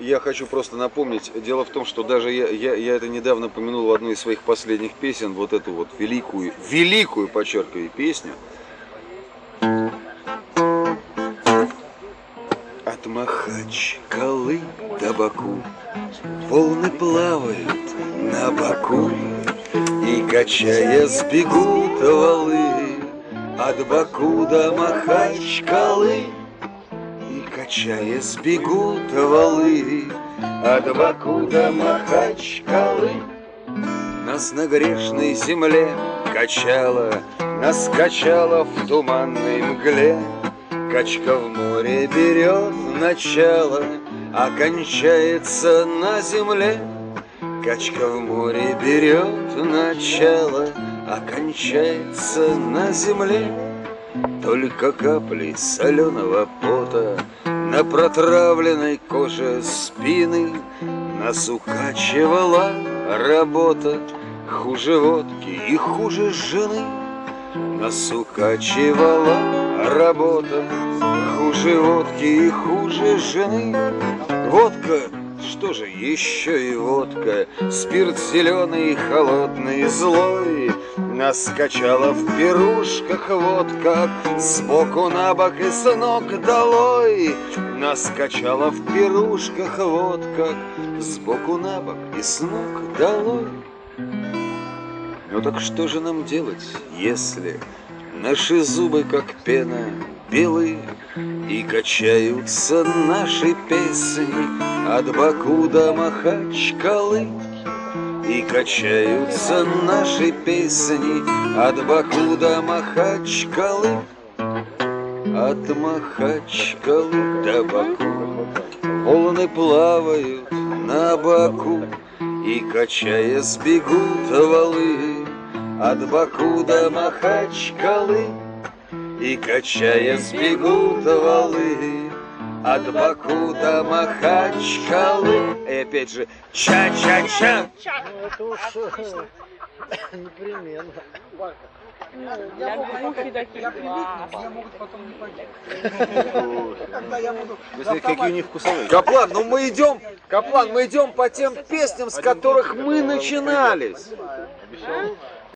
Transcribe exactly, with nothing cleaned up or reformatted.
я хочу просто напомнить, дело в том, что даже я, я, я это недавно помянул в одной из своих последних песен, вот эту вот великую, великую, подчеркиваю, песню. От Махачкалы до Баку волны плавают на боку, и, качая, сбегут валы от Баку до Махачкалы. И, качая, сбегут валы от Баку до Махачкалы. Нас на грешной земле качало, нас качало в туманной мгле. Качка в море берет начало, а кончается на земле. Качка в море берет начало, а кончается на земле. Только капли соленого пота на протравленной коже спины нас укачивала работа. Хуже водки и хуже жены нас укачивала работа. Хуже водки и хуже жены. Водка, что же еще и водка, спирт зеленый, холодный, злой. Нас качала в пирушках водка, сбоку на бок и с ног долой. Нас качала в пирушках водка, сбоку на бок и с ног долой. Ну так что же нам делать, если наши зубы, как пена, белые, и качаются наши песни от Баку до Махачкалы? И качаются наши песни от Баку до Махачкалы. От Махачкалы до Баку волны плавают на боку, и, качая, сбегут валы от Баку до Махачкалы. И, качая, сбегут валы от Баку до Махачкалы. И опять же ча-ча-ча. Ну это уж непременно. Я могу такие я могут потом не понять. Когда я буду... Какие у них вкусовые. Каплан, ну мы идем, Каплан, мы идем по тем песням, с которых мы начинались. Обещал.